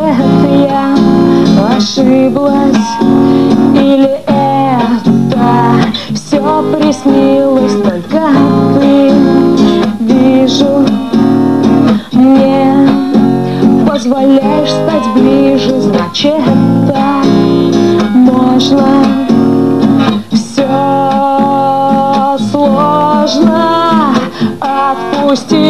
я ошиблась, или это все приснилось, только ты, вижу, мне позволяешь стать ближе, значит так можно. Все сложно, отпусти